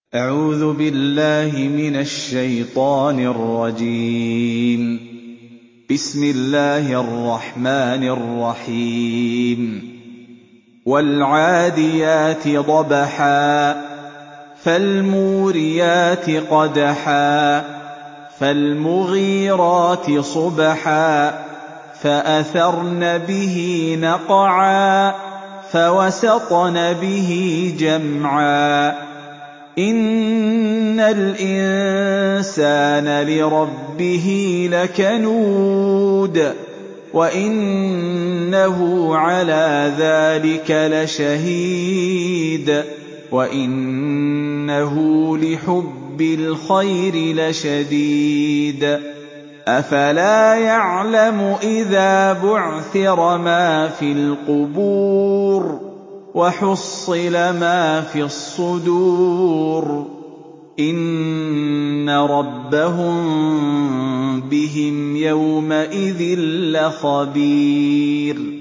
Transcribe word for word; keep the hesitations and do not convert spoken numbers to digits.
أعوذ بالله من الشيطان الرجيم. بسم الله الرحمن الرحيم. والعاديات ضبحا فالموريات قدحا فالمغيرات صبحا فأثرن به نقعا فوسطن به جمعا إن الإنسان لربه لكنود وإنه على ذلك لشهيد وإنه لحب الخير لشديد أفلا يعلم إذا بعثر ما في القبور وحصل ما في الصدور إن ربهم بهم يومئذ لخبير